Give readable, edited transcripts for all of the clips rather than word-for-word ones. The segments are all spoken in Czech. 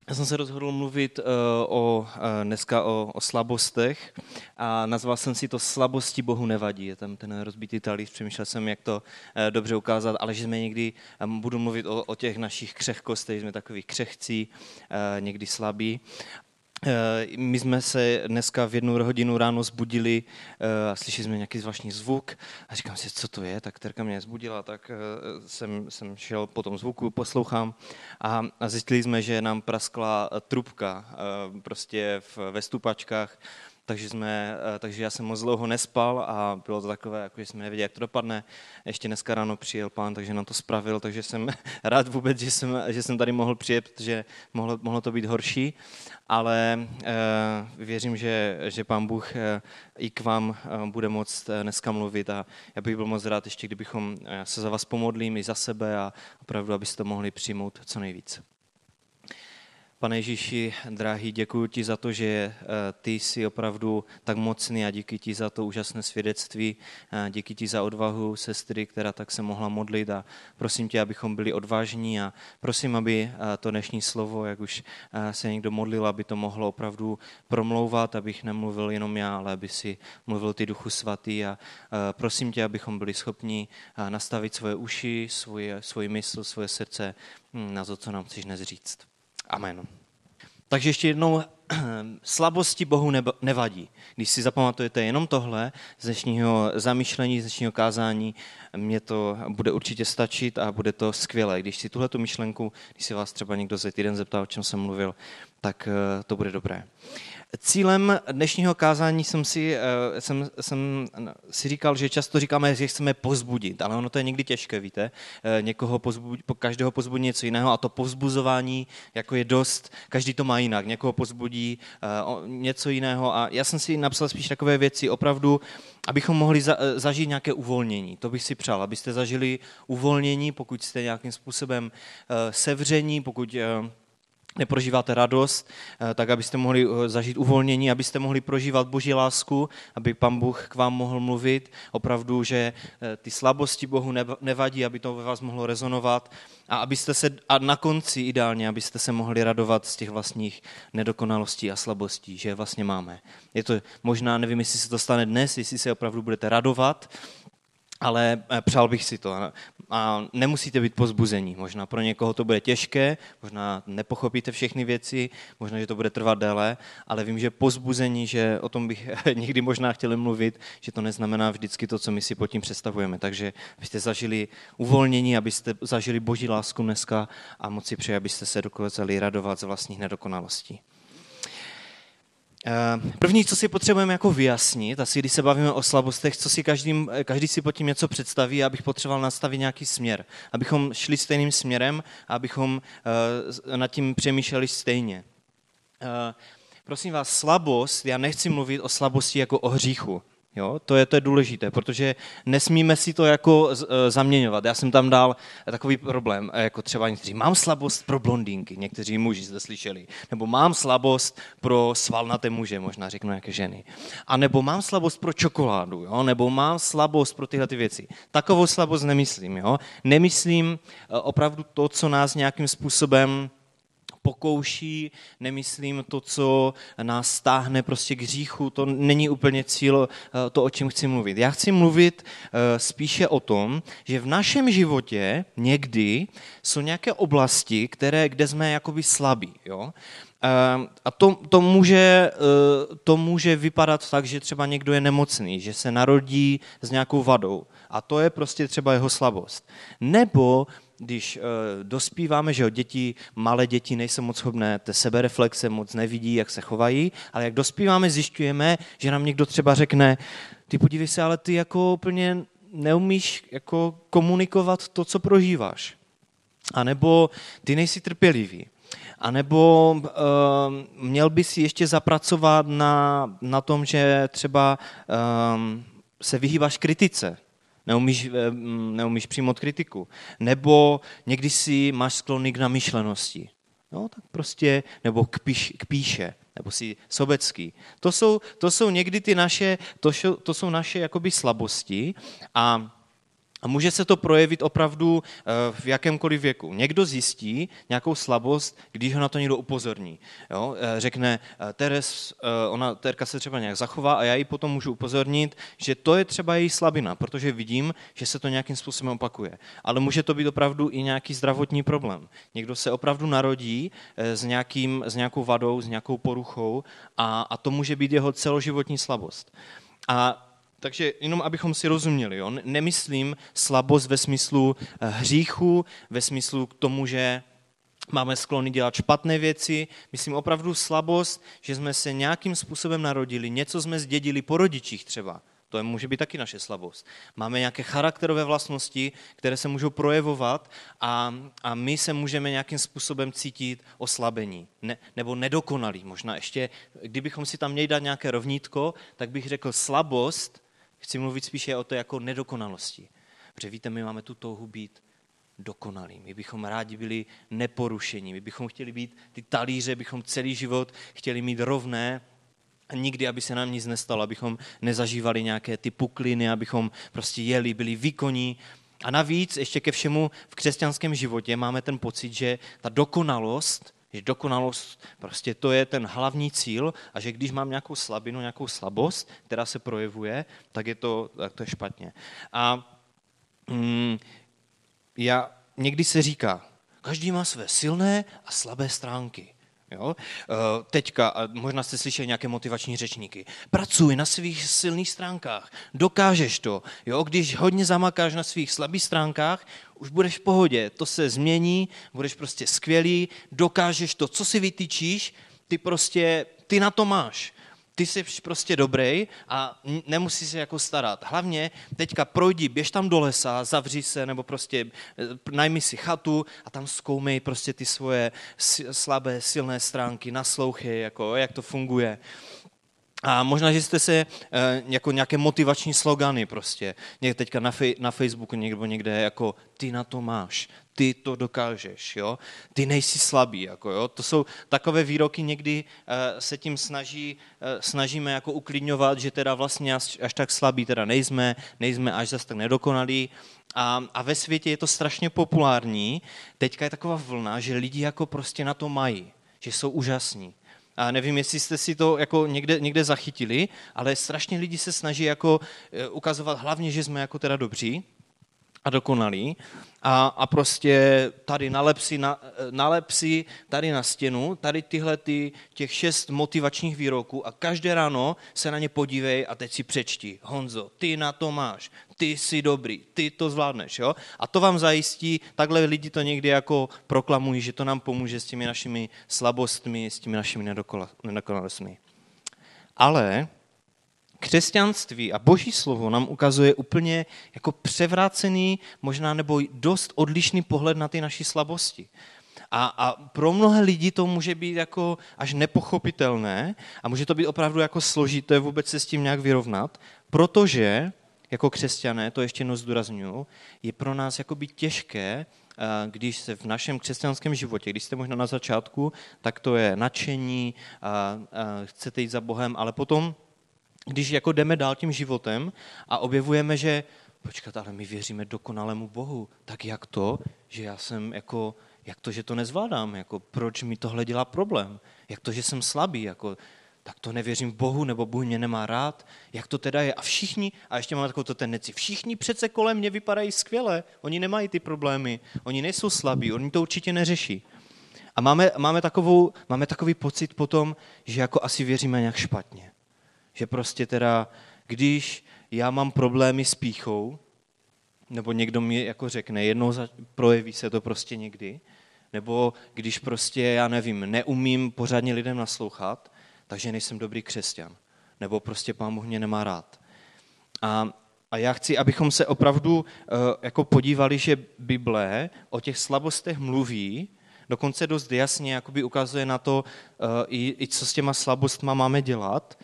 Já jsem se rozhodl mluvit dneska o slabostech a nazval jsem si to Slabosti Bohu nevadí. Je tam ten rozbitý talíř, přemýšlel jsem, jak to dobře ukázat, ale že jsme někdy, budu mluvit o těch našich křehkostech, jsme takový křehcí, někdy slabí. My jsme se dneska v 1 hodinu ráno zbudili a slyšeli jsme nějaký zvláštní zvuk a říkám si, co to je, tak Terka mě zbudila, tak jsem šel po tom zvuku, poslouchám a zjistili jsme, že nám praskla trubka prostě ve stupačkách, takže já jsem moc dlouho nespal a bylo to takové, jako že jsme nevěděli, jak to dopadne. Ještě dneska ráno přijel pán, takže nám to spravil, takže jsem rád vůbec, že jsem tady mohl přijet, protože mohlo to být horší, ale věřím, že pán Bůh i k vám bude moct dneska mluvit a já bych byl moc rád ještě, kdybychom se za vás pomodlím i za sebe a opravdu, abyste to mohli přijmout co nejvíc. Pane Ježíši, drahý, děkuji ti za to, že ty jsi opravdu tak mocný a díky ti za to úžasné svědectví, díky ti za odvahu sestry, která tak se mohla modlit a prosím tě, abychom byli odvážní a prosím, aby to dnešní slovo, jak už se někdo modlil, aby to mohlo opravdu promlouvat, abych nemluvil jenom já, ale aby si mluvil ty Duchu Svatý a prosím tě, abychom byli schopni nastavit svoje uši, svoji mysl, svoje srdce na to, co nám chceš dnes říct. Amen. Takže ještě jednou, slabosti Bohu nevadí. Když si zapamatujete jenom tohle z dnešního zamýšlení, z dnešního kázání, mě to bude určitě stačit a bude to skvělé. Když si tuhletu myšlenku, když si vás třeba někdo za týden zeptal, o čem jsem mluvil, tak to bude dobré. Cílem dnešního kázání jsem si říkal, že často říkáme, že chceme povzbudit, ale ono to je někdy těžké, víte. Každého povzbudí něco jiného a to povzbuzování jako je dost, každý to má jinak. Někoho povzbudí něco jiného a já jsem si napsal spíš takové věci opravdu, abychom mohli zažít nějaké uvolnění. To bych si přál, abyste zažili uvolnění, pokud jste nějakým způsobem sevření, pokud neprožíváte radost, tak abyste mohli zažít uvolnění, abyste mohli prožívat Boží lásku, aby Pán Bůh k vám mohl mluvit, opravdu, že ty slabosti Bohu nevadí, aby to ve vás mohlo rezonovat a na konci ideálně, abyste se mohli radovat z těch vlastních nedokonalostí a slabostí, že je vlastně máme. Je to možná, nevím, jestli se to stane dnes, jestli se opravdu budete radovat, ale přál bych si to a nemusíte být povzbuzení. Možná pro někoho to bude těžké, možná nepochopíte všechny věci, možná, že to bude trvat déle, ale vím, že povzbuzení, že o tom bych někdy možná chtěli mluvit, že to neznamená vždycky to, co my si pod tím představujeme. Takže abyste zažili uvolnění, abyste zažili Boží lásku dneska a moc si přeji, abyste se dokázali radovat z vlastních nedokonalostí. První, co si potřebujeme jako vyjasnit, asi když se bavíme o slabostech, co si každý si pod tím něco představí, abych potřeboval nastavit nějaký směr, abychom šli stejným směrem a abychom nad tím přemýšleli stejně. Prosím vás, slabost, já nechci mluvit o slabosti jako o hříchu. Jo, to je důležité, protože nesmíme si to jako zaměňovat. Já jsem tam dal takový problém, jako třeba někteří, mám slabost pro blondýnky, někteří muži jste slyšeli, nebo mám slabost pro svalnaté muže, možná řeknu nějaké ženy, a nebo mám slabost pro čokoládu, jo? Nebo mám slabost pro tyhle ty věci. Takovou slabost nemyslím. Jo? Nemyslím opravdu to, co nás nějakým způsobem pokouší, nemyslím to, co nás stáhne prostě k hříchu, to není úplně cíl to, o čem chci mluvit. Já chci mluvit spíše o tom, že v našem životě někdy jsou nějaké oblasti, kde jsme jakoby slabí. Jo? A to může vypadat tak, že třeba někdo je nemocný, že se narodí s nějakou vadou a to je prostě třeba jeho slabost. Nebo když dospíváme, že malé děti nejsou moc schopné té sebereflexe, moc nevidí, jak se chovají, ale jak dospíváme, zjišťujeme, že nám někdo třeba řekne, ty podívej se, ale ty jako úplně neumíš jako komunikovat to, co prožíváš. A nebo ty nejsi trpělivý. A nebo měl by si ještě zapracovat na tom, že třeba se vyhýbáš kritice. Neumíš přijmout kritiku. Nebo někdy si máš sklony k namyšlenosti. No, tak prostě, nebo k píše, nebo si sobecký. To jsou někdy to jsou naše jakoby slabosti a A může se to projevit opravdu v jakémkoliv věku. Někdo zjistí nějakou slabost, když ho na to někdo upozorní. Jo? Řekne, Terka se třeba nějak zachová a já ji potom můžu upozornit, že to je třeba její slabina, protože vidím, že se to nějakým způsobem opakuje. Ale může to být opravdu i nějaký zdravotní problém. Někdo se opravdu narodí s nějakou vadou, s nějakou poruchou a to může být jeho celoživotní slabost. Takže jenom abychom si rozuměli, jo? Nemyslím slabost ve smyslu hříchu, ve smyslu k tomu, že máme sklony dělat špatné věci, myslím opravdu slabost, že jsme se nějakým způsobem narodili, něco jsme zdědili po rodičích třeba, to může být taky naše slabost. Máme nějaké charakterové vlastnosti, které se můžou projevovat a my se můžeme nějakým způsobem cítit oslabení nebo nedokonalí. Možná ještě, kdybychom si tam měli dát nějaké rovnítko, tak bych řekl slabost, chci mluvit spíše o to jako nedokonalosti. Protože víte, my máme tu touhu být dokonalí. My bychom rádi byli neporušení. My bychom chtěli být ty talíře, bychom celý život chtěli mít rovné a nikdy, aby se nám nic nestalo, abychom nezažívali nějaké ty pukliny, abychom prostě jeli, byli výkonní. A navíc ještě ke všemu v křesťanském životě máme ten pocit, že ta dokonalost, prostě to je ten hlavní cíl a že když mám nějakou slabinu, nějakou slabost, která se projevuje, tak to je špatně. A někdy se říká, každý má své silné a slabé stránky. Jo? Teďka, možná jste slyšeli nějaké motivační řečníky, pracuj na svých silných stránkách, dokážeš to. Jo? Když hodně zamakáš na svých slabých stránkách, už budeš v pohodě, to se změní, budeš prostě skvělý, dokážeš to, co si vytyčíš, ty na to máš. Ty jsi prostě dobrý a nemusíš se jako starat. Hlavně teďka běž tam do lesa, zavři se nebo prostě najmi si chatu a tam zkoumej prostě ty svoje slabé, silné stránky, naslouchej, jako, jak to funguje. A možná, že jste se jako nějaké motivační slogany prostě, teďka na Facebooku někde jako ty na to máš, ty to dokážeš, jo? Ty nejsi slabý. Jako, jo? To jsou takové výroky, někdy se tím snažíme jako uklidňovat, že teda vlastně až tak slabí teda nejsme až zase tak nedokonalí. A ve světě je to strašně populární. Teďka je taková vlna, že lidi jako prostě na to mají, že jsou úžasní. A nevím, jestli jste si to jako někde zachytili, ale strašně lidi se snaží jako ukazovat hlavně, že jsme jako teda dobří a dokonalí a prostě tady nalep si tady na stěnu, tady těch 6 motivačních výroků a každé ráno se na ně podívej a teď si přečti. Honzo, ty na to máš, ty jsi dobrý, ty to zvládneš. Jo? A to vám zajistí, takhle lidi to někdy jako proklamují, že to nám pomůže s těmi našimi slabostmi, s těmi našimi nedokonalostmi. Ale křesťanství a Boží slovo nám ukazuje úplně jako převrácený, možná nebo dost odlišný pohled na ty naší slabosti. A pro mnohé lidi to může být jako až nepochopitelné a může to být opravdu jako složité vůbec se s tím nějak vyrovnat, protože jako křesťané, to ještě jednou zdůrazňuji, je pro nás jako být těžké, když se v našem křesťanském životě, když jste možná na začátku, tak to je nadšení, chcete jít za Bohem, ale potom když jako jdeme dál tím životem a objevujeme, že počkat, ale my věříme dokonalému Bohu, tak jak to, že já jsem jako, jak to, že to nezvládám, jako proč mi tohle dělá problém, jak to, že jsem slabý, jako tak to nevěřím v Bohu, nebo Bůh mě nemá rád, jak to teda je. A všichni, a ještě máme takovou tendenci, všichni přece kolem mě vypadají skvěle, oni nemají ty problémy, oni nejsou slabí, oni to určitě neřeší. A máme takový pocit potom, že jako asi věříme nějak špatně. Že prostě teda, když já mám problémy s pýchou, nebo někdo mi jako řekne, jednou projeví se to prostě někdy, nebo když prostě, já nevím, neumím pořádně lidem naslouchat, takže nejsem dobrý křesťan, nebo prostě Pán Bůh mě nemá rád. A já chci, abychom se opravdu jako podívali, že Bible o těch slabostech mluví, dokonce dost jasně jakoby ukazuje na to, i co s těma slabostma máme dělat.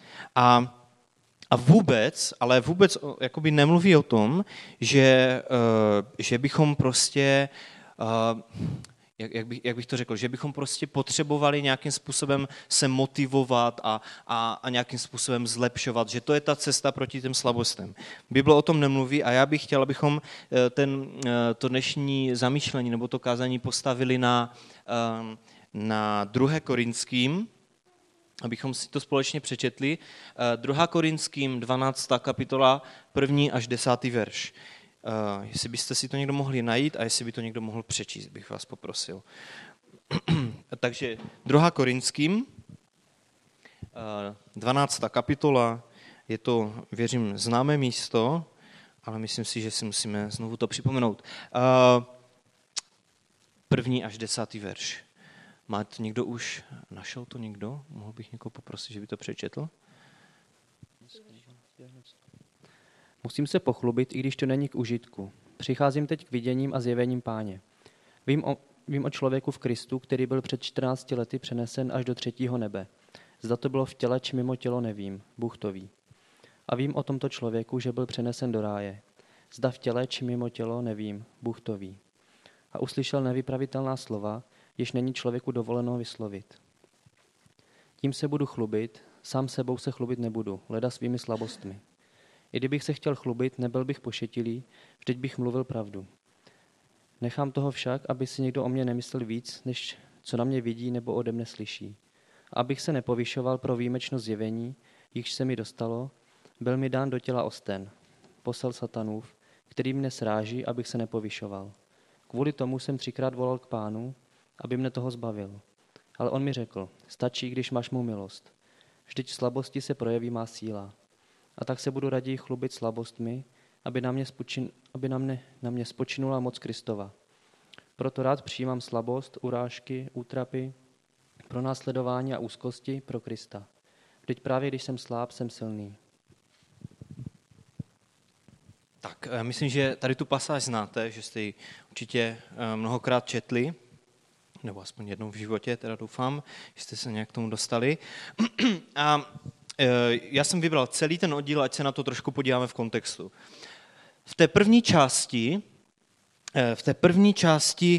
A vůbec jakoby nemluví o tom, že bychom prostě jak bych to řekl, že bychom prostě potřebovali nějakým způsobem se motivovat a nějakým způsobem zlepšovat, že to je ta cesta proti těm slabostem. Bible o tom nemluví a já bych chtěl, abychom to dnešní zamýšlení nebo to kázání postavili na 2. Korinským, abychom si to společně přečetli. 2. Korinským 12. kapitola, 1. až 10. verš. Jestli byste si to někdo mohli najít a jestli by to někdo mohl přečíst, bych vás poprosil. Takže 2. Korinským, 12. kapitola, je to, věřím, známé místo, ale myslím si, že si musíme znovu to připomenout. 1. až 10. verš. Máte někdo už, našel to někdo? Mohl bych někoho poprosit, že by to přečetl? Musím se pochlubit, i když to není k užitku. Přicházím teď k viděním a zjevením Páně. Vím o člověku v Kristu, který byl před 14 lety přenesen až do 3. nebe. Zda to bylo v těle, či mimo tělo, nevím. Bůh to ví. A vím o tomto člověku, že byl přenesen do ráje. Zda v těle, či mimo tělo, nevím. Bůh to ví. A uslyšel nevypravitelná slova, jež není člověku dovoleno vyslovit. Tím se budu chlubit, sám sebou se chlubit nebudu, leda svými slabostmi. I kdybych se chtěl chlubit, nebyl bych pošetilý, vždyť bych mluvil pravdu. Nechám toho však, aby si někdo o mě nemyslel víc, než co na mě vidí nebo ode mne slyší. A abych se nepovyšoval pro výjimečnost zjevení, jichž se mi dostalo, byl mi dán do těla osten, posel satanův, který mne sráží, abych se nepovyšoval. Kvůli tomu jsem 3krát volal k Pánu, aby mne toho zbavil. Ale on mi řekl, stačí, když máš mou milost. Vždyť v slabosti se projeví má síla. A tak se budu raději chlubit slabostmi, aby na mě spočinula moc Kristova. Proto rád přijímám slabost, urážky, útrapy, pronásledování a úzkosti pro Krista. Vždyť právě když jsem sláb, jsem silný. Tak, myslím, že tady tu pasáž znáte, že jste ji určitě mnohokrát četli, nebo aspoň jednou v životě, teda doufám, že jste se nějak k tomu dostali. A já jsem vybral celý ten oddíl, ať se na to trošku podíváme v kontextu. V té první části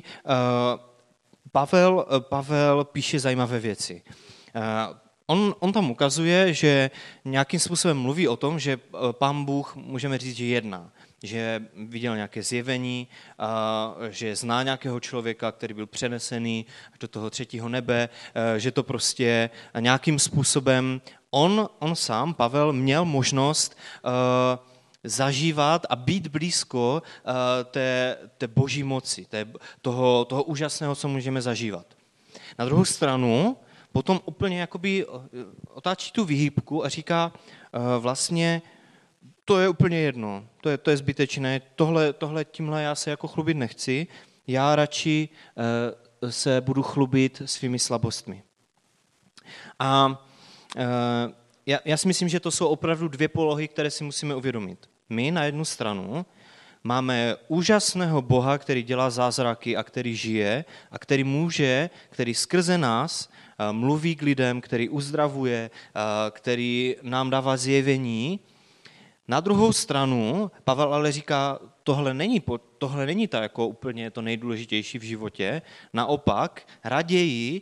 Pavel píše zajímavé věci. On tam ukazuje, že nějakým způsobem mluví o tom, že Pán Bůh, můžeme říct, že jedná. Že viděl nějaké zjevení, že zná nějakého člověka, který byl přenesený do toho 3. nebe, že to prostě nějakým způsobem on sám, Pavel, měl možnost zažívat a být blízko té boží moci, toho úžasného, co můžeme zažívat. Na druhou stranu potom úplně jakoby otáčí tu výhybku a říká vlastně, to je úplně jedno, to je zbytečné, tímhle já se jako chlubit nechci, já radši se budu chlubit svými slabostmi. A já si myslím, že to jsou opravdu dvě polohy, které si musíme uvědomit. My na jednu stranu máme úžasného Boha, který dělá zázraky a který žije a který skrze nás mluví k lidem, který uzdravuje, který nám dává zjevení. Na druhou stranu Pavel ale říká, tohle není to jako úplně to nejdůležitější v životě, naopak raději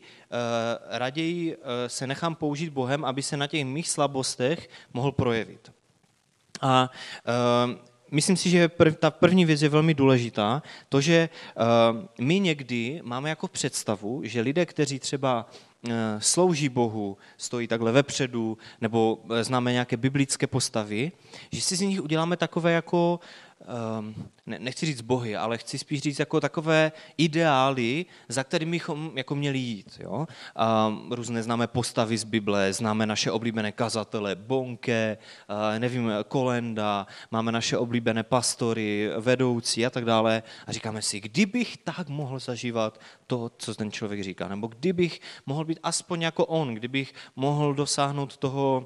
se nechám použít Bohem, aby se na těch mých slabostech mohl projevit. A myslím si, že ta první věc je velmi důležitá, to, že my někdy máme jako představu, že lidé, kteří třeba slouží Bohu, stojí takhle vepředu, nebo známe nějaké biblické postavy, že si z nich uděláme takové jako, nechci říct bohy, ale chci spíš říct jako takové ideály, za kterými bychom jako měli jít. Jo? Různé známe postavy z Bible, známe naše oblíbené kazatele, Bonke, Kolenda, máme naše oblíbené pastory, vedoucí a tak dále. A říkáme si, kdybych tak mohl zažívat to, co ten člověk říká, nebo kdybych mohl být aspoň jako on, kdybych mohl dosáhnout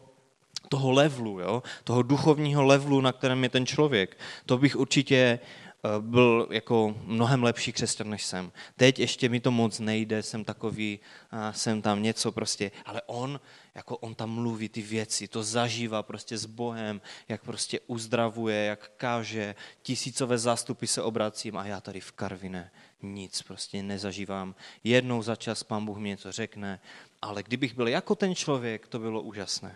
toho levelu, jo? Toho duchovního levelu, na kterém je ten člověk. To bych určitě byl jako mnohem lepší křesťan, než jsem. Teď ještě mi to moc nejde, jsem takový, jsem tam něco prostě, ale on tam mluví ty věci, to zažívá prostě s Bohem, jak prostě uzdravuje, jak káže, tisícové zástupy se obracím a já tady v Karviné nic prostě nezažívám. Jednou za čas Pán Bůh mi něco řekne, ale kdybych byl jako ten člověk, to bylo úžasné.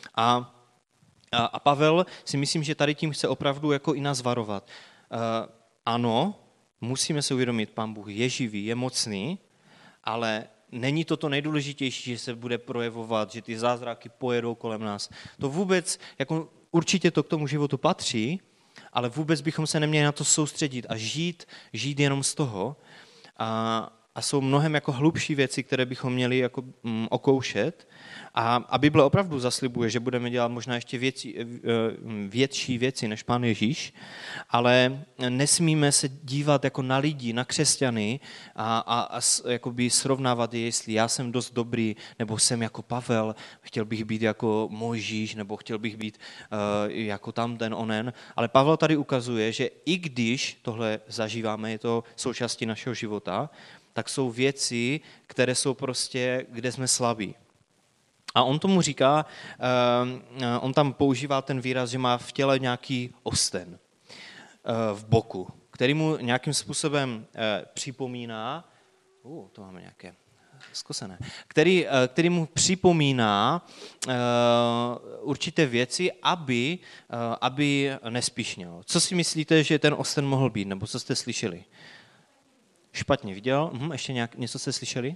A Pavel si myslím, že tady tím chce opravdu jako i nás varovat. Ano, musíme se uvědomit, Pán Bůh je živý, je mocný, ale není to nejdůležitější, že se bude projevovat, že ty zázraky pojedou kolem nás. To vůbec, jako určitě to k tomu životu patří, ale vůbec bychom se neměli na to soustředit a žít jenom z toho. A jsou mnohem jako hlubší věci, které bychom měli jako okoušet. A Bible opravdu zaslibuje, že budeme dělat možná ještě větší věci než Pán Ježíš, ale nesmíme se dívat jako na lidi, na křesťany a jakoby srovnávat je, jestli já jsem dost dobrý, nebo jsem jako Pavel, chtěl bych být jako Mojžíš, nebo chtěl bych být jako tamten onen. Ale Pavel tady ukazuje, že i když tohle zažíváme, je to součástí našeho života, tak jsou věci, které jsou prostě, kde jsme slabí. A on tomu říká, on tam používá ten výraz, že má v těle nějaký osten v boku, který mu nějakým způsobem připomíná, to máme nějaké zkosené, který mu připomíná určité věci, aby nespíšněl. Co si myslíte, že ten osten mohl být, nebo co jste slyšeli? Špatně viděl? Ještě něco jste slyšeli?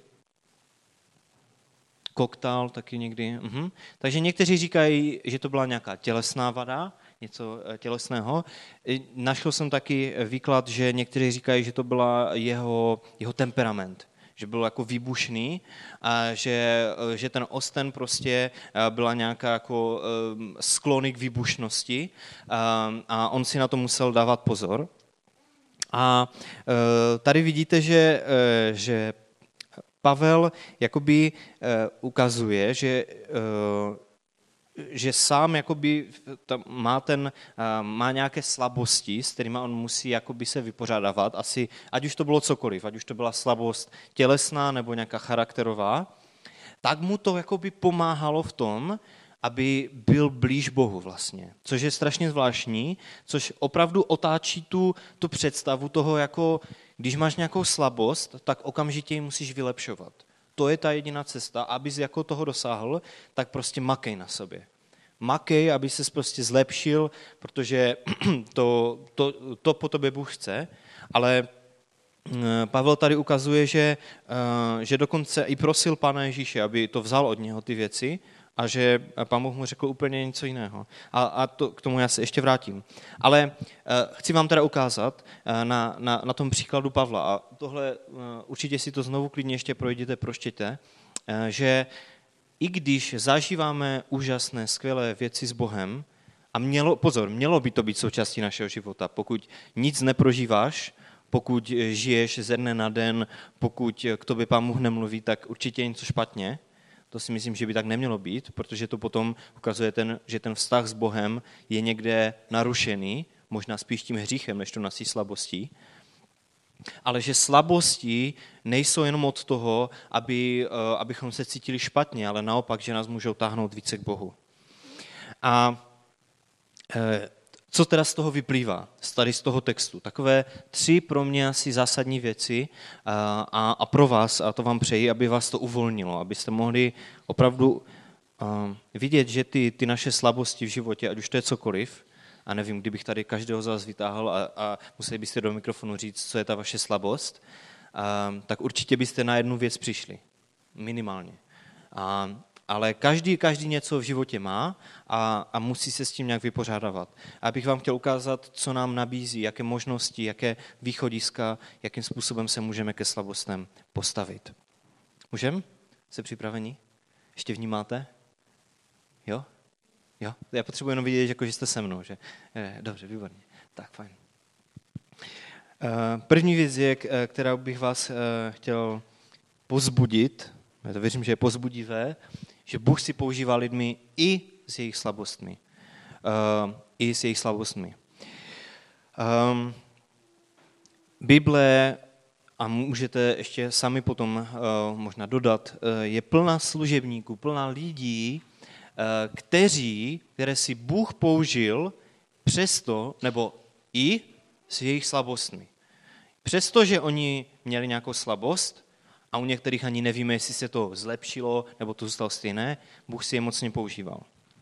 Koktal taky někdy. Takže někteří říkají, že to byla nějaká tělesná vada, něco tělesného. Našel jsem taky výklad, že někteří říkají, že to byla jeho temperament, že byl jako výbušný a že ten osten prostě byla nějaká jako sklony k výbušnosti a on si na to musel dávat pozor. A tady vidíte, že Pavel jakoby ukazuje, že sám jakoby má nějaké slabosti, s kterými on musí jakoby se vypořádávat, asi, ať už to bylo cokoliv, ať už to byla slabost tělesná nebo nějaká charakterová, tak mu to jakoby pomáhalo v tom, aby byl blíž Bohu vlastně, což je strašně zvláštní, což opravdu otáčí tu představu toho, jako když máš nějakou slabost, tak okamžitě ji musíš vylepšovat. To je ta jediná cesta, abys jako toho dosáhl, tak prostě makej na sobě. Makej, aby ses prostě zlepšil, protože to po tobě Bůh chce, ale Pavel tady ukazuje, že dokonce i prosil Pána Ježíše, aby to vzal od něho ty věci, a že Pán Bůh mu řekl úplně něco jiného. A k tomu já se ještě vrátím. Ale chci vám teda ukázat na tom příkladu Pavla. A tohle určitě si to znovu klidně ještě projděte, pročtěte, že i když zažíváme úžasné, skvělé věci s Bohem, a mělo by to být součástí našeho života, pokud nic neprožíváš, pokud žiješ ze dne na den, pokud k tobě Pán Bůh nemluví, tak určitě je něco špatně. To si myslím, že by tak nemělo být, protože to potom ukazuje, že ten vztah s Bohem je někde narušený, možná spíš tím hříchem, než to naší slabostí. Ale že slabosti nejsou jenom od toho, abychom se cítili špatně, ale naopak, že nás můžou táhnout více k Bohu. A co teda z toho vyplývá, tady z toho textu? Takové 3 pro mě asi zásadní věci a pro vás, a to vám přeji, aby vás to uvolnilo, abyste mohli opravdu vidět, že ty naše slabosti v životě, ať už to je cokoliv, a nevím, kdybych tady každého z vás vytáhl a museli byste do mikrofonu říct, co je ta vaše slabost, tak určitě byste na jednu věc přišli. Minimálně. Ale každý něco v životě má a musí se s tím nějak vypořádávat. A bych vám chtěl ukázat, co nám nabízí, jaké možnosti, jaké východiska, jakým způsobem se můžeme ke slabostem postavit. Můžeme? Jste připraveni? Ještě vnímáte? Jo? Já potřebuji jenom vidět, že jste se mnou. Že? Dobře, výborně. Tak, fajn. První věc je, kterou bych vás chtěl povzbudit, já to věřím, že je povzbudivé, že Bůh si používá lidmi i s jejich slabostmi. Bible, a můžete ještě sami potom možná dodat, je plná služebníků, plná lidí, které si Bůh použil přesto, nebo i s jejich slabostmi. Přestože oni měli nějakou slabost, a u některých ani nevíme, jestli se to zlepšilo, nebo to zůstalo stejné, Bůh si je mocně používal.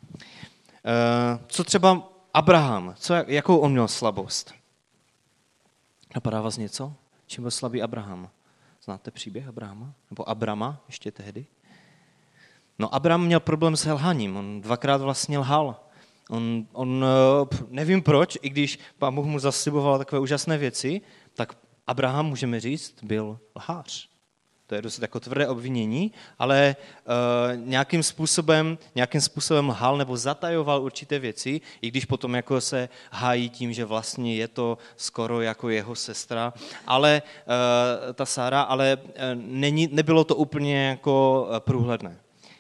Co třeba Abraham? Jakou on měl slabost? Napadá vás něco? Čím byl slabý Abraham? Znáte příběh Abrahama? Nebo Abrama ještě tehdy? No, Abraham měl problém s lhaním. On dvakrát vlastně lhal. On nevím proč, i když Pán Bůh mu zasliboval takové úžasné věci, tak Abraham, můžeme říct, byl lhář. To je dost jako tvrdé obvinění, ale nějakým způsobem lhal nebo zatajoval určité věci, i když potom jako se hájí tím, že vlastně je to skoro jako jeho sestra, ale ta Sára, ale nebylo to úplně jako průhledné.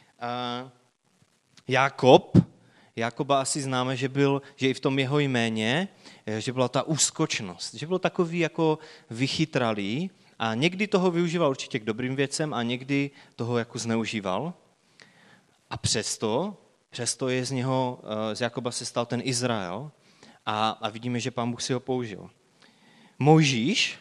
Jakoba asi známe, že i v tom jeho jméně, že byla ta úskočnost, že byl takový jako vychytralý a někdy toho využíval určitě k dobrým věcem a někdy toho jako zneužíval. A přesto je z Jakoba se stal ten Izrael a vidíme, že Pán Bůh si ho použil. Mojžíš,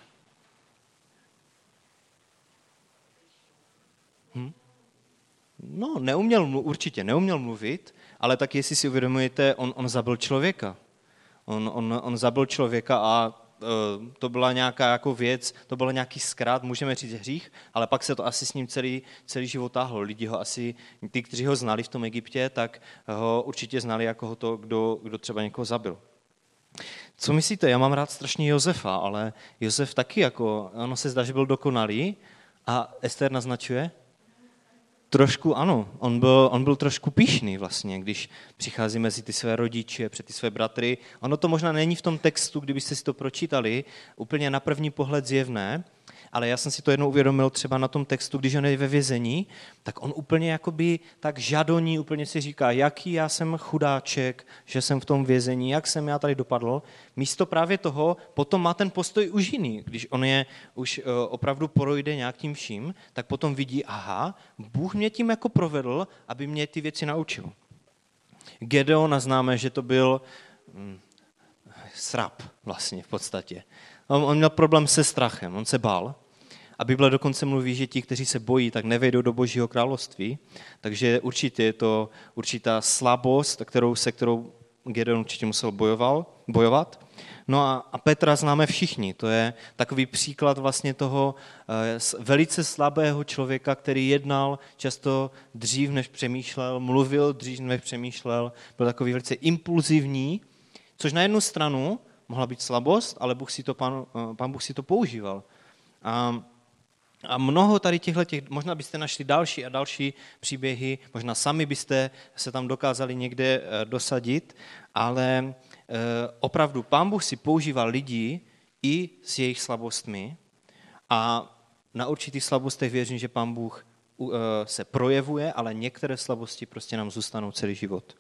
určitě neuměl mluvit, ale tak jestli si uvědomujete, on zabil člověka. On zabil člověka a to byla nějaká jako věc, to byl nějaký zkrát, můžeme říct hřích, ale pak se to asi s ním celý život táhlo. Lidi ho asi, ty, kteří ho znali v tom Egyptě, tak ho určitě znali jako to, kdo třeba někoho zabil. Co myslíte? Já mám rád strašně Josefa, ale Josef taky jako, ono se zdá, že byl dokonalý a Ester naznačuje? Trošku ano, on byl trošku pyšný vlastně, když přichází mezi ty své rodiče, před ty své bratry. Ono to možná není v tom textu, kdybyste si to pročítali, úplně na první pohled zjevné, ale já jsem si to jednou uvědomil třeba na tom textu, když on je ve vězení, tak on úplně jakoby tak žadoní, úplně si říká, jaký já jsem chudáček, že jsem v tom vězení, jak jsem já tady dopadl. Místo právě toho potom má ten postoj už jiný. Když on je už opravdu projde nějakým vším, tak potom vidí, aha, Bůh mě tím jako provedl, aby mě ty věci naučil. Gedeona známe, že to byl srab vlastně v podstatě. On měl problém se strachem, on se bál. A Bible dokonce mluví, že ti, kteří se bojí, tak nevejdou do Božího království. Takže určitě je to určitá slabost, se kterou Gedeon určitě musel bojovat. No a Petra známe všichni. To je takový příklad vlastně toho velice slabého člověka, který jednal často dřív, než přemýšlel, mluvil dřív, než přemýšlel, byl takový velice impulzivní, což na jednu stranu mohla být slabost, ale Pán Bůh si to používal. A mnoho tady těchto, možná byste našli další a další příběhy, možná sami byste se tam dokázali někde dosadit, ale opravdu Pán Bůh si používal lidi i s jejich slabostmi a na určitých slabostech věřím, že Pán Bůh se projevuje, ale některé slabosti prostě nám zůstanou celý život.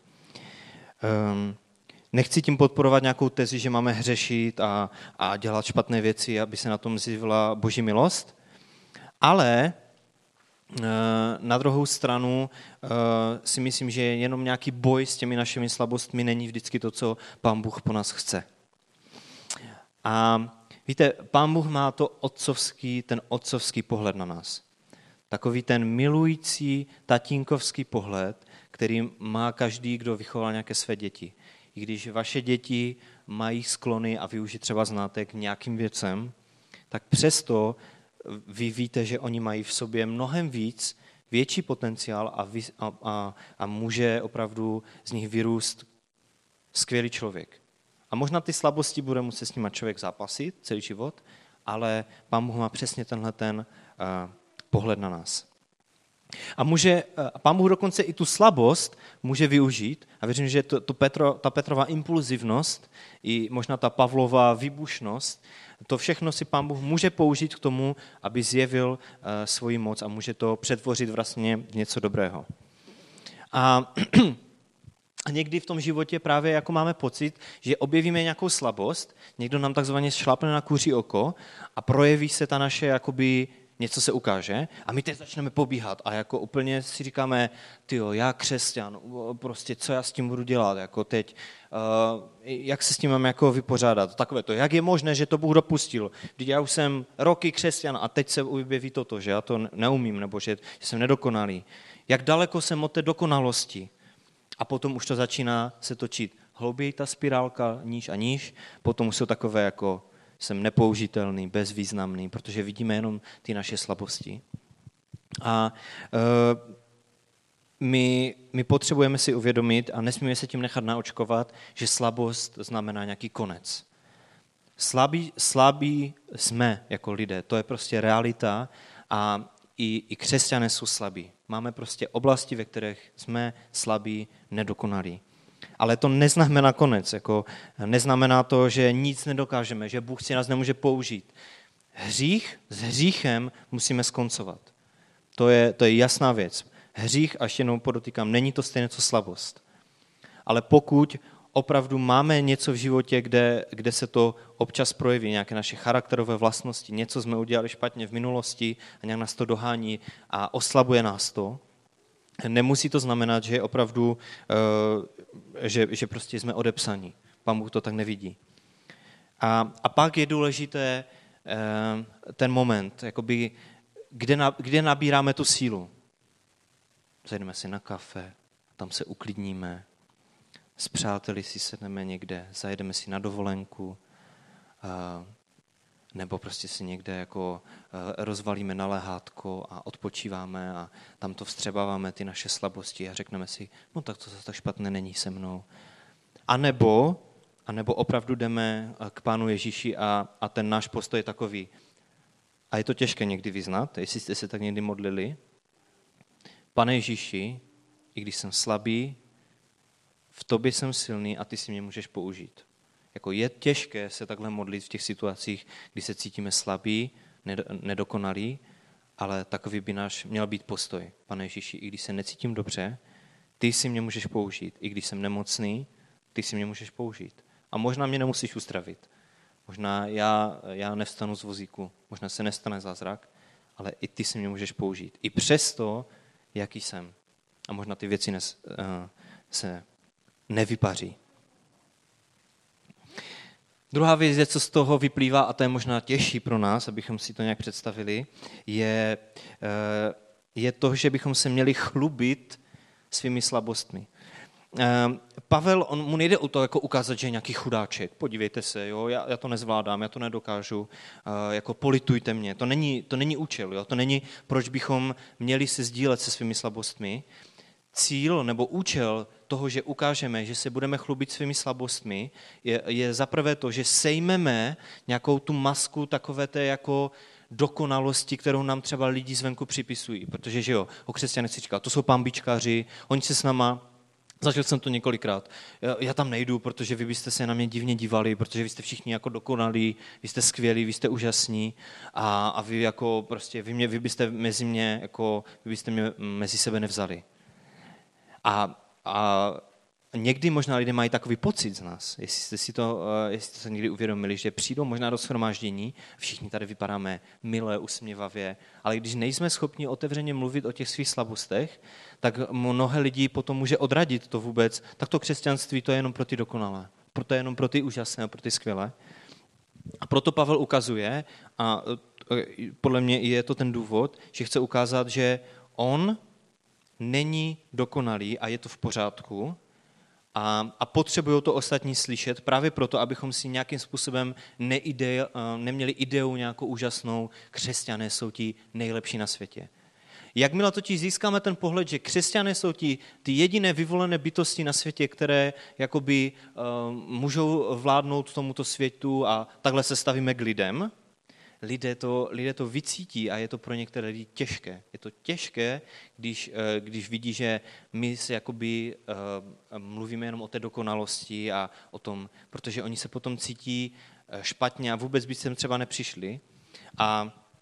Nechci tím podporovat nějakou tezi, že máme hřešit a dělat špatné věci, aby se na tom zjevila Boží milost, ale na druhou stranu si myslím, že jenom nějaký boj s těmi našimi slabostmi není vždycky to, co Pán Bůh po nás chce. A víte, Pán Bůh má ten otcovský pohled na nás. Takový ten milující tatínkovský pohled, který má každý, kdo vychoval nějaké své děti. I když vaše děti mají sklony a vy už je třeba znáte k nějakým věcem, tak přesto vy víte, že oni mají v sobě mnohem větší potenciál a může opravdu z nich vyrůst skvělý člověk. A možná ty slabosti bude muset s nima člověk zápasit celý život, ale Pán Bůh má přesně tenhle pohled na nás. A Pán Bůh dokonce i tu slabost může využít. A věřím, že ta Petrova impulzivnost i možná ta Pavlova výbušnost, to všechno si Pán Bůh může použít k tomu, aby zjevil svoji moc a může to přetvořit vlastně v něco dobrého. A A někdy v tom životě právě jako máme pocit, že objevíme nějakou slabost, někdo nám takzvaně šlápne na kuří oko a projeví se ta naše, jakoby něco se ukáže a my teď začneme pobíhat a jako úplně si říkáme, tyjo, já křesťan, prostě co já s tím budu dělat, jako teď, jak se s tím mám jako vypořádat, takové to, jak je možné, že to Bůh dopustil, když já už jsem roky křesťan a teď se objeví toto, že já to neumím, nebo že jsem nedokonalý. Jak daleko jsem od té dokonalosti? A potom už to začíná se točit hlouběji ta spirálka, níž a níž, potom už jsou takové jako jsem nepoužitelný, bezvýznamný, protože vidíme jenom ty naše slabosti. A my potřebujeme si uvědomit a nesmíme se tím nechat naočkovat, že slabost znamená nějaký konec. Slabí jsme jako lidé, to je prostě realita a i křesťané jsou slabí. Máme prostě oblasti, ve kterých jsme slabí, nedokonalí. Ale to neznamená konec, jako neznamená to, že nic nedokážeme, že Bůh si nás nemůže použít. S hříchem musíme skoncovat. To je jasná věc. Hřích, až jenom podotýkám, není to stejné co slabost. Ale pokud opravdu máme něco v životě, kde se to občas projeví, nějaké naše charakterové vlastnosti, něco jsme udělali špatně v minulosti a nějak nás to dohání a oslabuje nás to, nemusí to znamenat, že je opravdu, že prostě jsme odepsaní. Pán Bůh to tak nevidí. A pak je důležité ten moment, jakoby, kde nabíráme tu sílu. Zajdeme si na kafe, tam se uklidníme, s přáteli si sedneme někde, zajedeme si na dovolenku, nebo prostě si někde jako rozvalíme na lehátko a odpočíváme a tam to vstřebáváme ty naše slabosti a řekneme si, no tak to zase tak špatné není se mnou. A nebo opravdu jdeme k Pánu Ježíši a ten náš postoj je takový. A je to těžké někdy vyznat, jestli jste se tak někdy modlili. Pane Ježíši, i když jsem slabý, v tobě jsem silný a ty si mě můžeš použít. Jako je těžké se takhle modlit v těch situacích, kdy se cítíme slabí, nedokonalí, ale takový by náš měl být postoj. Pane Ježíši, i když se necítím dobře, ty si mě můžeš použít. I když jsem nemocný, ty si mě můžeš použít. A možná mě nemusíš uzdravit. Možná já nevstanu z vozíku, možná se nestane zázrak, ale i ty si mě můžeš použít. I přesto, jaký jsem. A možná ty věci se nevypaří. Druhá věc, co z toho vyplývá, a to je možná těžší pro nás, abychom si to nějak představili, je to, že bychom se měli chlubit svými slabostmi. Pavel, mu nejde o to jako ukázat, že je nějaký chudáček. Podívejte se, jo, já to nezvládám, já to nedokážu, jako politujte mě. To není účel, jo, to není, proč bychom měli se sdílet se svými slabostmi. Cíl nebo účel toho, že ukážeme, že se budeme chlubit svými slabostmi, je zaprvé to, že sejmeme nějakou tu masku takové té jako dokonalosti, kterou nám třeba lidi zvenku připisují. Protože že jo, o křesťanech si říká, to jsou pambičkáři, oni se s náma, zažil jsem to několikrát, já tam nejdu, protože vy byste se na mě divně dívali, protože vy jste všichni jako dokonalí, vy jste skvělí, vy jste úžasní a vy jako prostě, vy byste mě mezi sebe nevzali. A někdy možná lidé mají takový pocit z nás, jestli jste se někdy uvědomili, že přijdou možná do shromáždění, všichni tady vypadáme milé, usměvavě, ale když nejsme schopni otevřeně mluvit o těch svých slabostech, tak mnohé lidí potom může odradit to vůbec, tak to křesťanství to je jenom pro ty dokonalé, to je jenom pro ty úžasné, pro ty skvělé. A proto Pavel ukazuje, a podle mě je to ten důvod, že chce ukázat, že on není dokonalý a je to v pořádku a potřebují to ostatní slyšet právě proto, abychom si nějakým způsobem neměli ideu nějakou úžasnou, křesťané jsou ti nejlepší na světě. Jakmile totiž získáme ten pohled, že křesťané jsou ty jediné vyvolené bytosti na světě, které jakoby můžou vládnout tomuto světu a takhle se stavíme k lidem, lidé to vycítí a je to pro některé lidi těžké. Je to těžké, když vidí, že my se jakoby mluvíme jenom o té dokonalosti a o tom, protože oni se potom cítí špatně a vůbec by sem třeba nepřišli.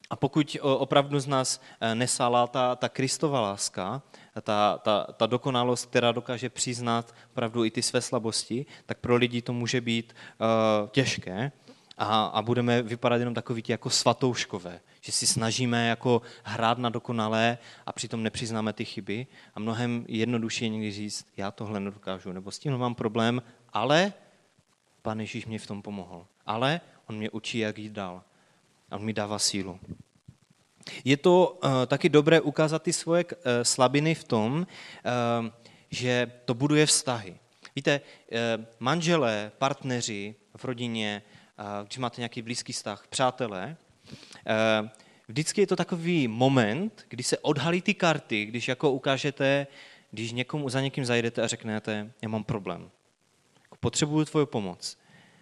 A pokud opravdu z nás nesála ta Kristova láska, ta dokonalost, která dokáže přiznat opravdu i ty své slabosti, tak pro lidi to může být těžké a budeme vypadat jenom takový ti jako svatouškové, že si snažíme jako hrát na dokonalé a přitom nepřiznáme ty chyby a mnohem jednodušší je někdy říct, já tohle nedokážu, nebo s tím mám problém, ale Pán Ježíš mě v tom pomohl. Ale on mě učí, jak jít dál. A on mi dává sílu. Je to taky dobré ukázat ty svoje slabiny v tom, že to buduje vztahy. Víte, manželé, partneři v rodině, když máte nějaký blízký vztah, přátelé, vždycky je to takový moment, kdy se odhalí ty karty, když jako ukážete, když za někým zajdete a řeknete, já mám problém, potřebuju tvoji pomoc.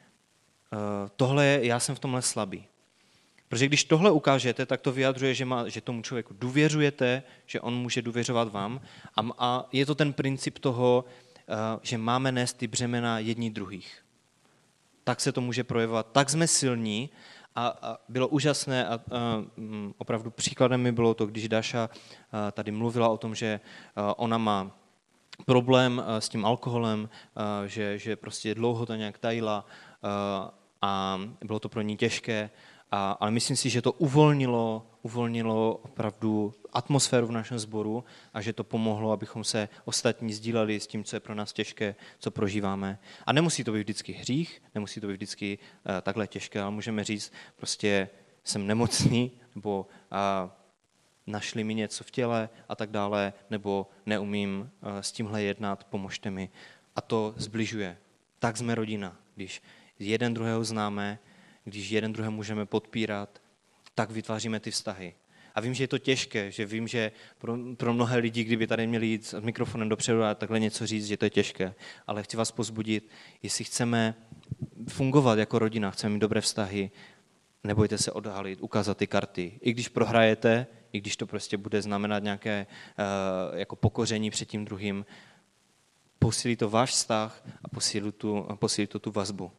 Já jsem v tomhle slabý. Protože když tohle ukážete, tak to vyjadřuje, že tomu člověku důvěřujete, že on může důvěřovat vám a je to ten princip toho, že máme nést ty břemena jedni druhých. Tak se to může projevovat, tak jsme silní a bylo úžasné a opravdu příkladem mi bylo to, když Dáša tady mluvila o tom, že ona má problém s tím alkoholem, že prostě dlouho to nějak tajila a bylo to pro ní těžké, ale myslím si, že to uvolnilo opravdu atmosféru v našem sboru a že to pomohlo, abychom se ostatní sdíleli s tím, co je pro nás těžké, co prožíváme. A nemusí to být vždycky hřích, nemusí to být vždycky takhle těžké, ale můžeme říct, prostě jsem nemocný, nebo našli mi něco v těle a tak dále, nebo neumím s tímhle jednat, pomožte mi. A to zbližuje. Tak jsme rodina, když jeden druhého známe, když jeden druhého můžeme podpírat, tak vytváříme ty vztahy. A vím, že je to těžké, že vím, že pro mnohé lidi, kdyby tady měli jít s mikrofonem dopředu a takhle něco říct, že to je těžké. Ale chci vás povzbudit, jestli chceme fungovat jako rodina, chceme mít dobré vztahy, nebojte se odhalit, ukázat ty karty. I když prohrajete, i když to prostě bude znamenat nějaké jako pokoření před tím druhým, posílí to váš vztah a posílí to tu vazbu.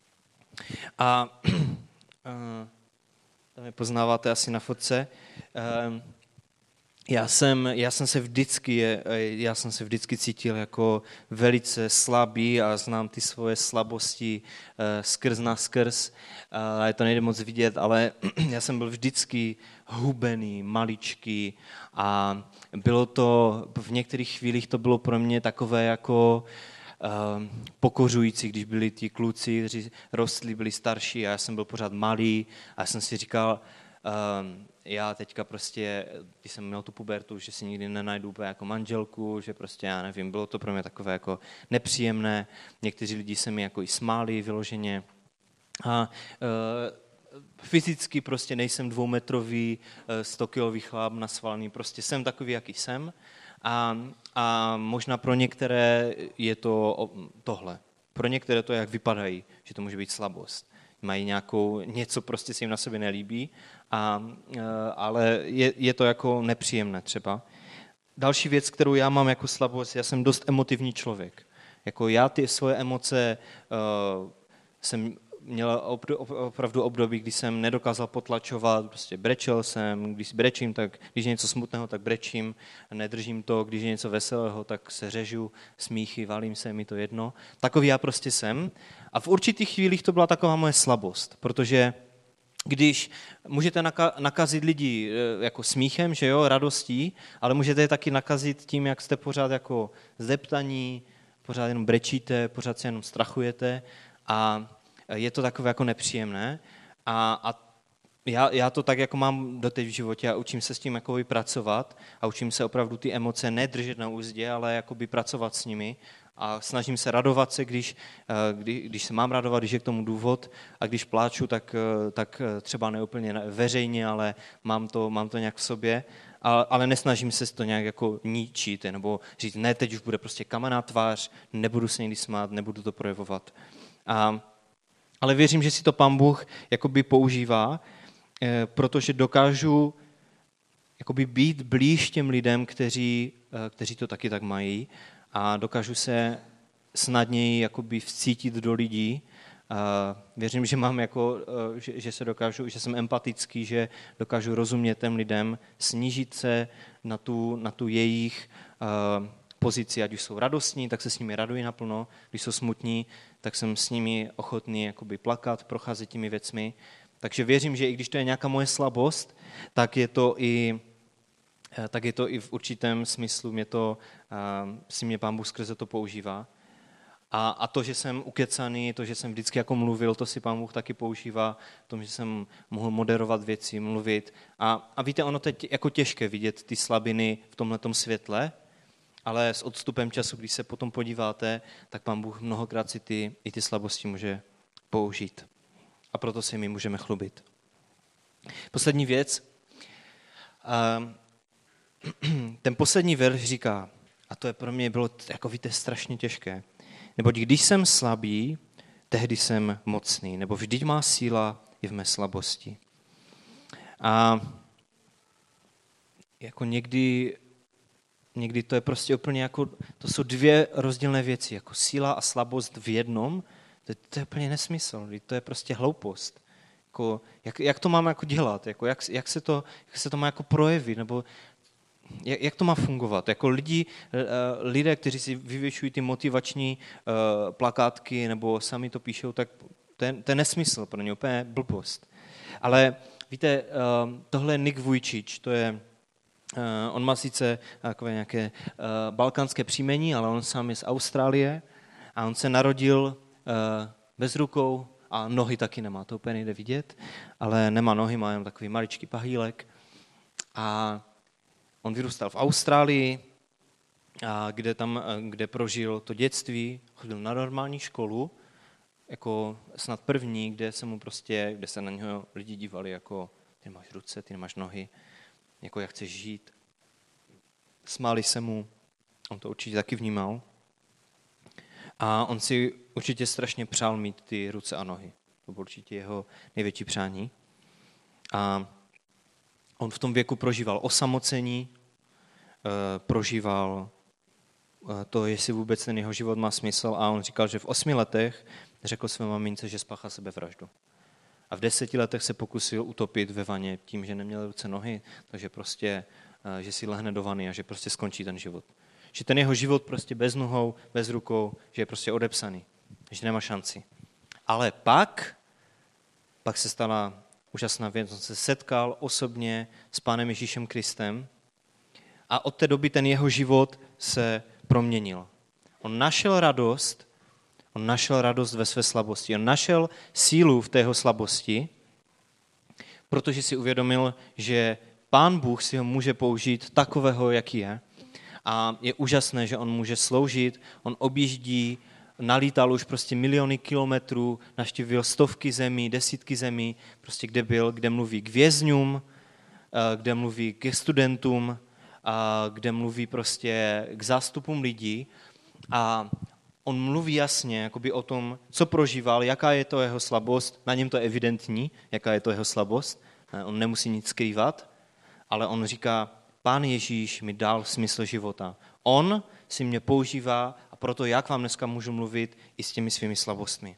A tam je poznáváte asi na fotce. Já jsem se vždycky cítil jako velice slabý a znám ty svoje slabosti skrz na skrz. Je to nejde moc vidět, ale já jsem byl vždycky hubený, maličký a bylo to, v některých chvílích to bylo pro mě takové jako pokořující, když byli ti kluci, kteří rostli, byli starší a já jsem byl pořád malý a já jsem si říkal, já teďka prostě, když jsem měl tu pubertu, že si nikdy nenajdu úplně jako manželku, že prostě já nevím, bylo to pro mě takové jako nepříjemné, někteří lidi se mi jako i smáli vyloženě a fyzicky prostě nejsem 2metrový, 100kilový chlap nasvalný, prostě jsem takový, jaký jsem. A možná pro některé je to tohle. Pro některé to, jak vypadají, že to může být slabost. Mají něco prostě se jim na sobě nelíbí, ale je to jako nepříjemné třeba. Další věc, kterou já mám jako slabost, já jsem dost emotivní člověk. Jako já ty svoje emoce jsem měl opravdu období, kdy jsem nedokázal potlačovat, prostě brečel jsem, když brečím, tak když je něco smutného, tak brečím, nedržím to, když je něco veselého, tak se řežu, smíchy, valím se, mi to jedno. Takový já prostě jsem. A v určitých chvílích to byla taková moje slabost, protože když můžete nakazit lidi jako smíchem, že jo, radostí, ale můžete je taky nakazit tím, jak jste pořád jako zdeptaní, pořád jenom brečíte, pořád se jenom strachujete a je to takové jako nepříjemné a já to tak jako mám doteď v životě a učím se s tím jako pracovat a učím se opravdu ty emoce nedržet na úzdě, ale jakoby pracovat s nimi a snažím se radovat se, když se mám radovat, když je k tomu důvod a když pláču, tak třeba neúplně veřejně, ale mám to nějak v sobě, ale nesnažím se to nějak jako ničit nebo říct, ne, teď už bude prostě kamenná tvář, nebudu se někdy smát, nebudu to projevovat. Ale věřím, že si to Pán Bůh jakoby používá, protože dokážu jakoby být blíž těm lidem, kteří to taky tak mají a dokážu se snadněji jakoby vcítit do lidí Věřím, že mám že se dokážu, že jsem empatický, že dokážu rozumět těm lidem, snížit se na tu jejich pozici, ať už jsou radostní, tak se s nimi raduji naplno, když jsou smutní, tak jsem s nimi ochotný jakoby plakat, procházet těmi věcmi. Takže věřím, že i když to je nějaká moje slabost, tak je to i v určitém smyslu, si mě Pán Bůh skrze to používá. A to, že jsem ukecaný, to, že jsem vždycky jako mluvil, to si Pán Bůh taky používá, to, že jsem mohl moderovat věci, mluvit. A víte, ono teď jako těžké vidět ty slabiny v tomhletom světle, ale s odstupem času, když se potom podíváte, tak Pán Bůh mnohokrát si i ty slabosti může použít. A proto si my můžeme chlubit. Poslední věc. Ten poslední verš říká, a to je pro mě bylo, jako víte, strašně těžké. Neboť když jsem slabý, tehdy jsem mocný. Nebo vždyť má síla i v mé slabosti. A jako někdy to je prostě úplně jako, to jsou dvě rozdílné věci, jako síla a slabost v jednom, to je úplně nesmysl, to je prostě hloupost. Jako, jak to máme jako dělat, jako jak se to má jako projevit, nebo jak to má fungovat? Jako lidé, kteří si vyvěšují ty motivační plakátky nebo sami to píšou, tak to je nesmysl pro ně, úplně blbost. Ale víte, tohle je Nick Vujčič, on má sice takové nějaké balkánské příjmení, ale on sám je z Austrálie a on se narodil bez rukou a nohy taky nemá, to úplně nejde vidět, ale nemá nohy, má jen takový maličký pahýlek a on vyrůstal v Austrálii, kde prožil to dětství, chodil na normální školu, jako snad první, kde se na něho lidi dívali, jako ty nemáš ruce, ty nemáš nohy, jako jak chceš žít. Smáli se mu, on to určitě taky vnímal. A on si určitě strašně přál mít ty ruce a nohy. To bylo určitě jeho největší přání. A on v tom věku prožíval osamocení, prožíval to, jestli vůbec ten jeho život má smysl a on říkal, že v 8 letech řekl své mamince, že spáchá sebevraždu. A v 10 letech se pokusil utopit ve vaně tím, že neměl ruce nohy, takže prostě, že si lehne do vany a že prostě skončí ten život. Že ten jeho život prostě bez nohou, bez rukou, že je prostě odepsaný, že nemá šanci. Ale pak se stala úžasná věc, on se setkal osobně s Pánem Ježíšem Kristem a od té doby ten jeho život se proměnil. On našel radost ve své slabosti. On našel sílu v té jeho slabosti, protože si uvědomil, že Pán Bůh si ho může použít takového, jaký je. A je úžasné, že on může sloužit, on objíždí, nalítal už prostě miliony kilometrů, navštívil stovky zemí, desítky zemí, prostě kde mluví k vězňům, kde mluví ke studentům, kde mluví prostě k zástupům lidí a on mluví jasně jakoby o tom, co prožíval, jaká je to jeho slabost, na něm to je evidentní, jaká je to jeho slabost, on nemusí nic skrývat, ale on říká, Pán Ježíš mi dal smysl života. On si mě používá a proto jak vám dneska můžu mluvit i s těmi svými slabostmi.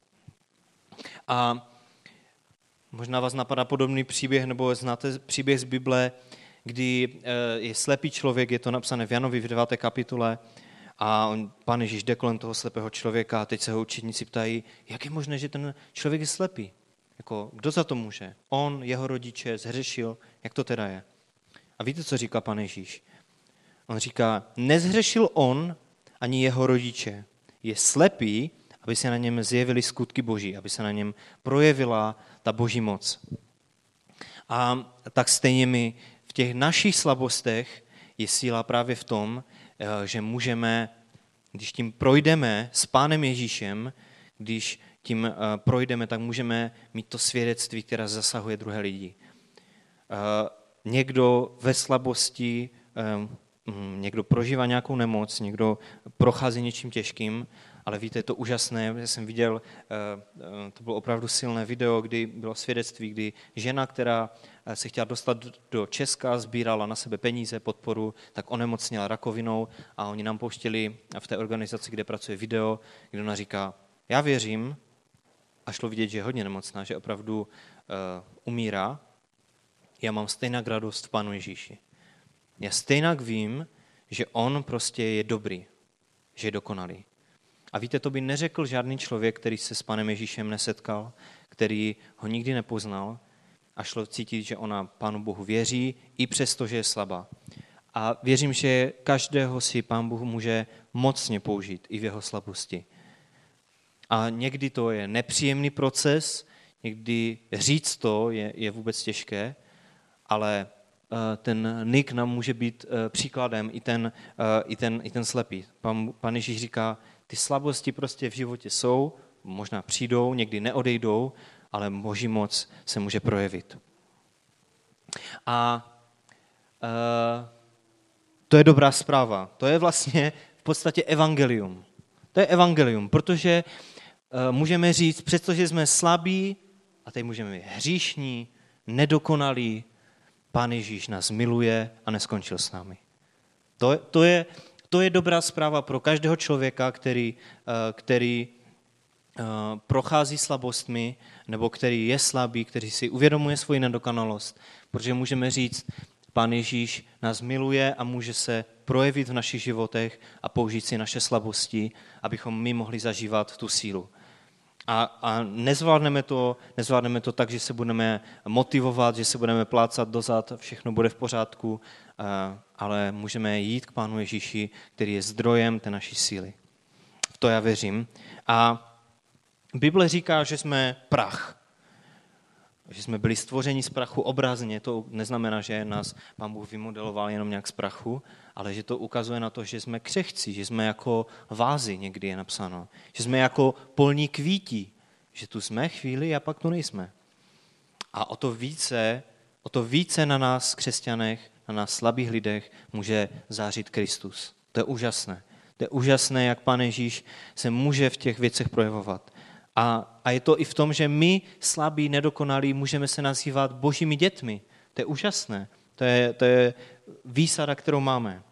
A možná vás napadá podobný příběh, nebo znáte příběh z Bible, kdy je slepý člověk, je to napsané v Janovi v 9. kapitole a Pán Ježíš jde kolem toho slepého člověka a teď se ho učedníci ptají, jak je možné, že ten člověk je slepý? Jako, kdo za to může? On, jeho rodiče, zhřešil, jak to teda je? A víte, co říká Pán Ježíš? On říká, nezhřešil on ani jeho rodiče. Je slepý, aby se na něm zjevily skutky Boží, aby se na něm projevila ta Boží moc. A tak stejně my v těch našich slabostech je síla právě v tom, že můžeme, když tím projdeme s Pánem Ježíšem, když tím projdeme, tak můžeme mít to svědectví, které zasahuje druhé lidi. Někdo ve slabosti, někdo prožívá nějakou nemoc, někdo prochází něčím těžkým, ale víte, je to úžasné, já jsem viděl, to bylo opravdu silné video, kdy bylo svědectví, kdy žena, která se chtěla dostat do Česka, sbírala na sebe peníze, podporu, tak onemocněla rakovinou a oni nám pouštěli v té organizaci, kde pracuje video, kde ona říká, já věřím a šlo vidět, že je hodně nemocná, že opravdu umírá, já mám stejnak radost v Pánu Ježíši. Já stejnak vím, že on prostě je dobrý, že je dokonalý. A víte, to by neřekl žádný člověk, který se s Pánem Ježíšem nesetkal, který ho nikdy nepoznal a šlo cítit, že ona Pánu Bohu věří, i přesto, že je slabá. A věřím, že každého si Pán Bůh může mocně použít i v jeho slabosti. A někdy to je nepříjemný proces, někdy říct to je vůbec těžké, ale ten Nick nám může být příkladem, i ten slepý. Pan Ježíš říká, ty slabosti prostě v životě jsou, možná přijdou, někdy neodejdou, ale Boží moc se může projevit. A to je dobrá zpráva. To je vlastně v podstatě evangelium. To je evangelium, protože můžeme říct, přestože jsme slabí, a teď můžeme být hříšní, nedokonalí, Pán Ježíš nás miluje a neskončil s námi. To je dobrá zpráva pro každého člověka, který prochází slabostmi, nebo který je slabý, který si uvědomuje svoji nedokonalost, protože můžeme říct, Pán Ježíš nás miluje a může se projevit v našich životech a použít si naše slabosti, abychom my mohli zažívat tu sílu. A nezvládneme to tak, že se budeme motivovat, že se budeme plácat dozad, všechno bude v pořádku, ale můžeme jít k Pánu Ježíši, který je zdrojem té naší síly. V to já věřím. A Bible říká, že jsme prach. Že jsme byli stvořeni z prachu obrazně. To neznamená, že nás Pán Bůh vymodeloval jenom nějak z prachu, ale že to ukazuje na to, že jsme křehcí, že jsme jako vázy, někdy je napsáno. Že jsme jako polní kvítí, že tu jsme chvíli a pak tu nejsme. A o to více na nás, křesťanech, na nás slabých lidech může zářit Kristus. To je úžasné. To je úžasné, jak Pán Ježíš se může v těch věcech projevovat. A je to i v tom, že my, slabí, nedokonalí, můžeme se nazývat Božími dětmi. To je úžasné. To je výsada, kterou máme.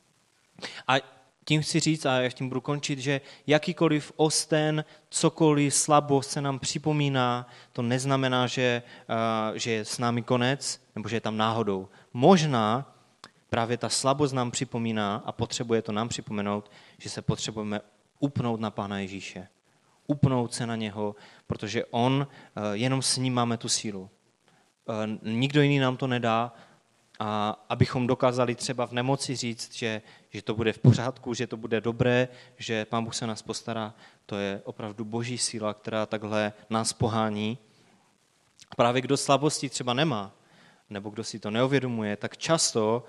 A tím chci říct, a já tím budu končit, že jakýkoliv osten, cokoliv slabost se nám připomíná, to neznamená, že je s námi konec, nebo že je tam náhodou. Možná právě ta slabost nám připomíná a potřebuje to nám připomenout, že se potřebujeme upnout na Pána Ježíše. Upnout se na něho, protože jenom s ním máme tu sílu. Nikdo jiný nám to nedá, a abychom dokázali třeba v nemoci říct, že to bude v pořádku, že to bude dobré, že Pán Bůh se nás postará. To je opravdu Boží síla, která takhle nás pohání. A právě kdo slabosti třeba nemá, nebo kdo si to neuvědomuje, tak často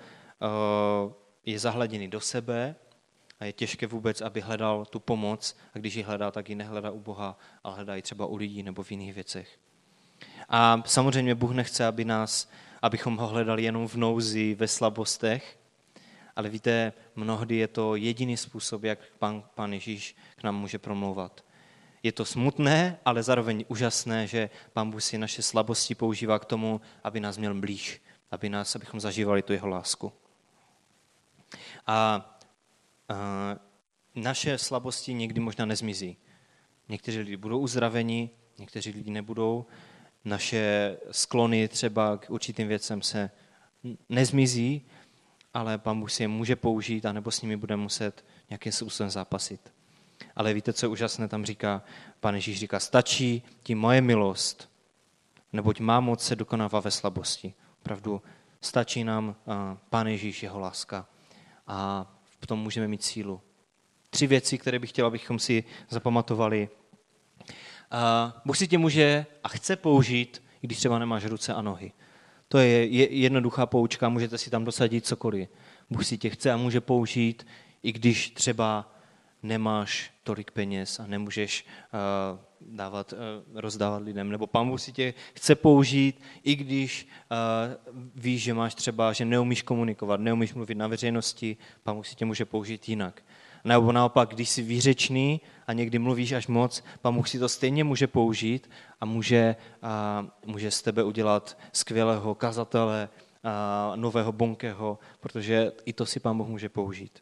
je zahleděný do sebe a je těžké vůbec, aby hledal tu pomoc, a když ji hledá, tak ji nehledá u Boha, ale hledá ji třeba u lidí nebo v jiných věcech. A samozřejmě Bůh nechce, abychom ho hledali jenom v nouzi, ve slabostech, ale víte, mnohdy je to jediný způsob, jak Pán Ježíš k nám může promlouvat. Je to smutné, ale zároveň úžasné, že Pán Bůh si naše slabosti používá k tomu, aby nás měl blíž, abychom zažívali tu jeho lásku. A naše slabosti někdy možná nezmizí. Někteří lidi budou uzdraveni, někteří lidi nebudou. Naše sklony třeba k určitým věcem se nezmizí, ale Pán Bůh si je může použít, anebo s nimi bude muset nějakým způsobem zápasit. Ale víte, co je úžasné, tam říká, Pán Ježíš říká, stačí ti moje milost, neboť má moc se dokonává ve slabosti. Opravdu stačí nám Pán Ježíš, jeho láska a v tom můžeme mít sílu. 3 věci, které bych chtěl, abychom si zapamatovali. Bůh si tě může a chce použít, i když třeba nemáš ruce a nohy. To je jednoduchá poučka, můžete si tam dosadit cokoliv. Bůh si tě chce a může použít, i když třeba nemáš tolik peněz a nemůžeš rozdávat lidem. Nebo Pán Bůh si tě chce použít, i když víš, že máš třeba, že neumíš komunikovat, neumíš mluvit na veřejnosti, Pán Bůh si tě může použít jinak. Nebo naopak, když jsi výřečný a někdy mluvíš až moc, Pán Bůh si to stejně může použít a může z tebe udělat skvělého kazatele, nového Bonkeho, protože i to si Pán Bůh může použít.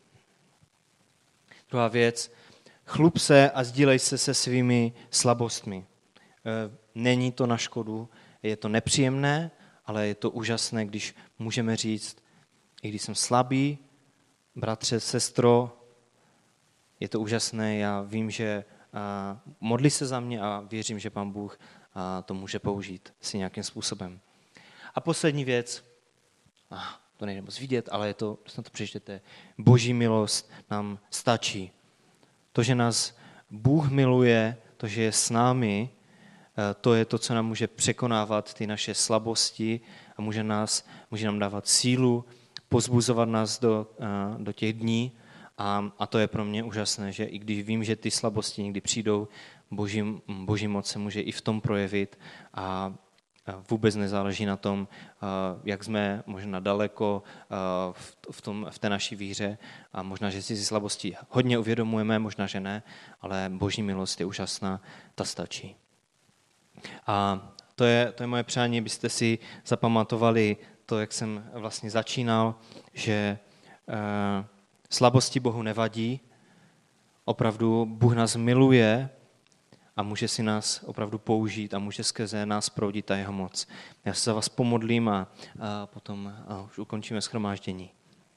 Druhá věc, chlup se a sdílej se svými slabostmi. Není to na škodu, je to nepříjemné, ale je to úžasné, když můžeme říct, i když jsem slabý, bratře, sestro, je to úžasné, já vím, že modlí se za mě a věřím, že Pán Bůh to může použít si nějakým způsobem. A poslední věc, to nejde moc vidět, ale je to, snad to přečtěte, Boží milost nám stačí. To, že nás Bůh miluje, to, že je s námi, to je to, co nám může překonávat ty naše slabosti a může nám dávat sílu, pozbuzovat nás do těch dní a to je pro mě úžasné, že i když vím, že ty slabosti někdy přijdou, Boží moc se může i v tom projevit a vůbec nezáleží na tom, jak jsme možná daleko v té naší víře a možná, že si slabosti hodně uvědomujeme, možná, že ne, ale Boží milost je úžasná, ta stačí. A to je moje přání, abyste si zapamatovali to, jak jsem vlastně začínal, že slabosti Bohu nevadí, opravdu Bůh nás miluje a může si nás opravdu použít a může skrze nás proudit ta jeho moc. Já se za vás pomodlím a potom už ukončíme shromáždění.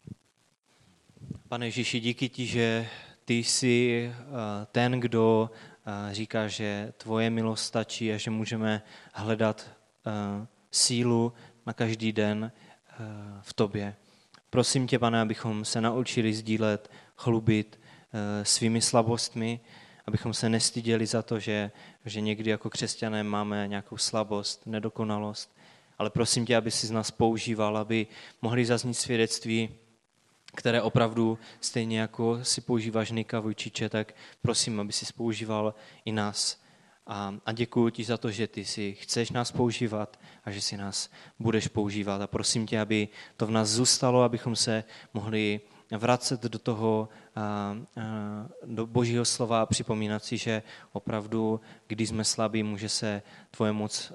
Pane Ježíši, díky ti, že ty jsi ten, kdo říká, že tvoje milost stačí a že můžeme hledat sílu na každý den v tobě. Prosím tě, Pane, abychom se naučili sdílet, chlubit svými slabostmi, abychom se nestyděli za to, že někdy jako křesťané máme nějakou slabost, nedokonalost. Ale prosím tě, aby si z nás používal, aby mohli zaznít svědectví, které opravdu stejně jako si používáš Nika Vujčiče, tak prosím, aby si používal i nás. A děkuji ti za to, že ty si chceš nás používat a že si nás budeš používat. A prosím tě, aby to v nás zůstalo, abychom se mohli vracet do toho, do Božího slova a připomínat si, že opravdu, když jsme slabí, může se tvoje moc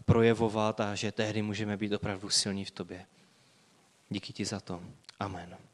projevovat a že tehdy můžeme být opravdu silní v tobě. Díky ti za to. Amen.